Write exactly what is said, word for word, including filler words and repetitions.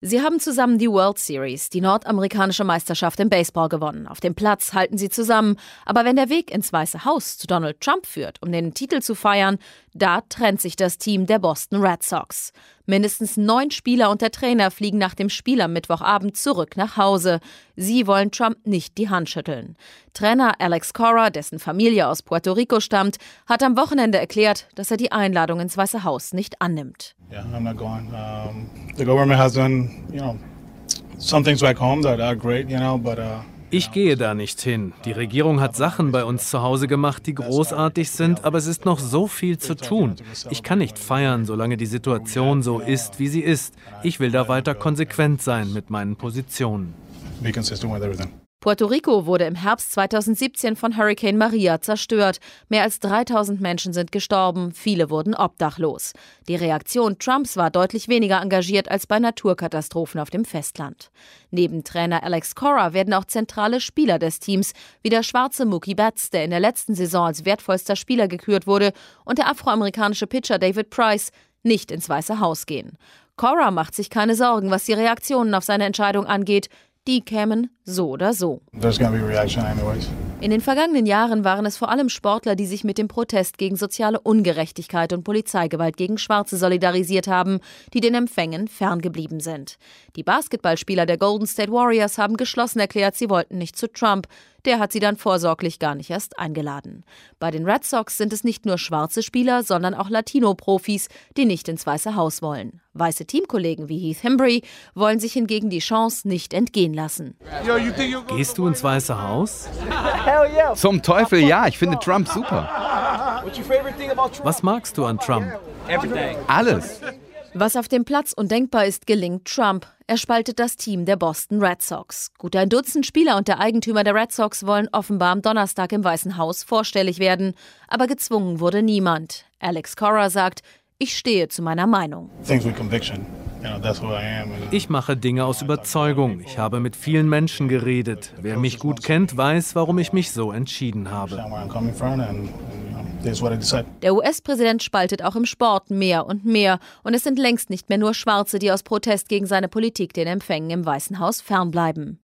Sie haben zusammen die World Series, die nordamerikanische Meisterschaft im Baseball, gewonnen. Auf dem Platz halten sie zusammen. Aber wenn der Weg ins Weiße Haus zu Donald Trump führt, um den Titel zu feiern, da trennt sich das Team der Boston Red Sox. Mindestens neun Spieler und der Trainer fliegen nach dem Spiel am Mittwochabend zurück nach Hause. Sie wollen Trump nicht die Hand schütteln. Trainer Alex Cora, dessen Familie aus Puerto Rico stammt, hat am Wochenende erklärt, dass er die Einladung ins Weiße Haus nicht annimmt. Yeah, I'm not going. Um, the government has done, you know, some things back home that are great, you know, but uh Ich gehe da nicht hin. Die Regierung hat Sachen bei uns zu Hause gemacht, die großartig sind, aber es ist noch so viel zu tun. Ich kann nicht feiern, solange die Situation so ist, wie sie ist. Ich will da weiter konsequent sein mit meinen Positionen. be consistent with everything. Puerto Rico wurde im Herbst zweitausendsiebzehn von Hurricane Maria zerstört. Mehr als dreitausend Menschen sind gestorben, viele wurden obdachlos. Die Reaktion Trumps war deutlich weniger engagiert als bei Naturkatastrophen auf dem Festland. Neben Trainer Alex Cora werden auch zentrale Spieler des Teams, wie der schwarze Mookie Betts, der in der letzten Saison als wertvollster Spieler gekürt wurde, und der afroamerikanische Pitcher David Price, nicht ins Weiße Haus gehen. Cora macht sich keine Sorgen, was die Reaktionen auf seine Entscheidung angeht. Die kämen so oder so. There's gonna be a reaction anyways. In den vergangenen Jahren waren es vor allem Sportler, die sich mit dem Protest gegen soziale Ungerechtigkeit und Polizeigewalt gegen Schwarze solidarisiert haben, die den Empfängen ferngeblieben sind. Die Basketballspieler der Golden State Warriors haben geschlossen erklärt, sie wollten nicht zu Trump. Der hat sie dann vorsorglich gar nicht erst eingeladen. Bei den Red Sox sind es nicht nur schwarze Spieler, sondern auch Latino-Profis, die nicht ins Weiße Haus wollen. Weiße Teamkollegen wie Heath Hembree wollen sich hingegen die Chance nicht entgehen lassen. Gehst du ins Weiße Haus? Zum Teufel, ja, ich finde Trump super. Was magst du an Trump? Alles. Was auf dem Platz undenkbar ist, gelingt Trump. Er spaltet das Team der Boston Red Sox. Gut ein Dutzend Spieler und der Eigentümer der Red Sox wollen offenbar am Donnerstag im Weißen Haus vorstellig werden. Aber gezwungen wurde niemand. Alex Cora sagt, ich stehe zu meiner Meinung. Things with conviction. You know, that's who I am. Ich mache Dinge aus Überzeugung. Ich habe mit vielen Menschen geredet. Wer mich gut kennt, weiß, warum ich mich so entschieden habe. Where I'm coming from and, and you know, this is what I decided. Der U S-Präsident spaltet auch im Sport mehr und mehr. Und es sind längst nicht mehr nur Schwarze, die aus Protest gegen seine Politik den Empfängen im Weißen Haus fernbleiben.